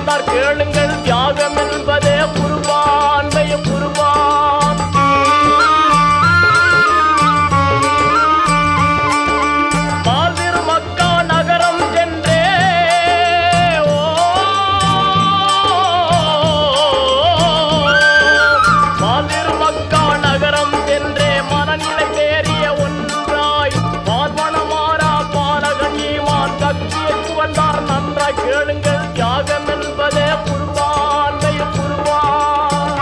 அடைந்தார் கேளுங்கள் தியாகம் என்பதே குர்பான் குர்பான். மால்திரு மக்கா நகரம் சென்றே மால்திரு மக்கா நகரம் சென்றே மனநிலை தேறிய ஒன்றாய் பார்வனமாரா பாலகன் ஈமான் சக்தியை வந்தார் நன்றாய் கேளுங்கள் தியாகம் என்பதே குர்பான் குர்பான்.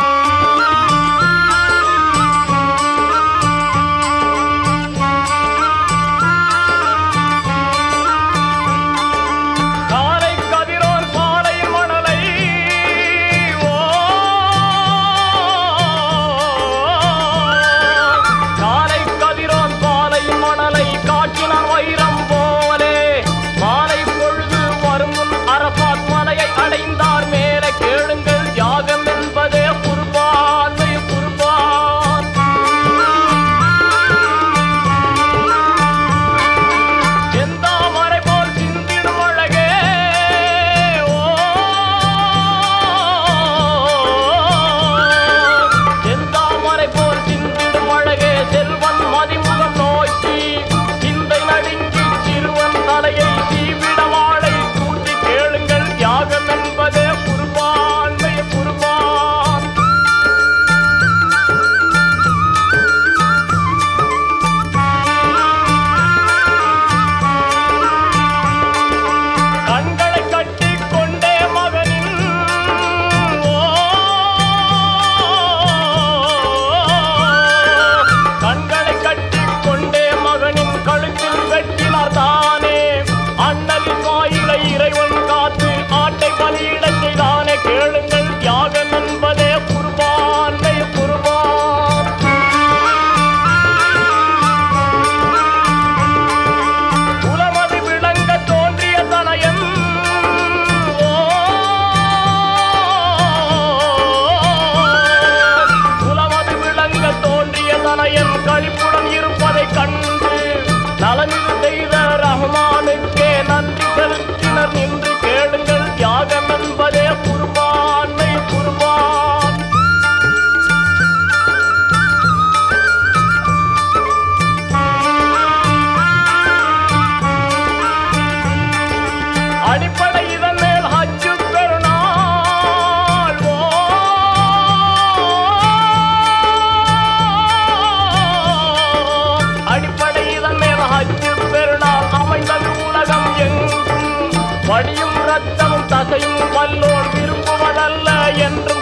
காலை கதிரோன் பாலை மணலை காலை கதிரோன் பாலை மணலை காட்டினான் வைரம் போலே மாலை பொழுது வரும் அரபாத் மலையை அடைந்தார் மேலே கேளுங்கள் தியாகம் என்பதே குர்பான் குர்பான். செந்தாமரை போல் சிந்திடும் அழகே செந்தாமரை போல் சிந்திடும் அழகே செல்வன் மதிமுகம் நோக்கி சிந்தை நடுங்கி சிறுவன் தலையை சீவிட வாழை தூண்டி கேளுங்கள் தியாகம் என்பதே குர்பான் குர்பான். கண்களை கட்டி கொண்டே மகனின் கண்களை கட்டி கொண்டே மகனின் கழுத்தில் வெட்டினார் தானே அண்ணலின் வாயிலை இறைவன் காத்து ஆட்டை பலியிடச் செய்தானே கேளுங்கள் தியாகம் என்பதே குர்பான் குர்பான். குலமது விளங்க தோன்றிய தனயன் குலமது விளங்க தோன்றிய தனயன் களிப்புடன் இருப்பதை கண்டு நலனிது செய்த ரஹ்மானுக்கே நன்றி செலுத்தினர் நின்று கேளுங்கள் தியாகம் என்பதே குர்பான் குர்பான். அடிப்படை இதன் மேல் ஹஜ்ஜு பெருநாள் அடிப்படை இதன் மேல் ஹஜ்ஜு பெருநாள் அமைந்தது உலகம் எங்கும் வடியும் ரத்தமும் தசையும் வல்லோன் விரும்புவதல்ல என்றும்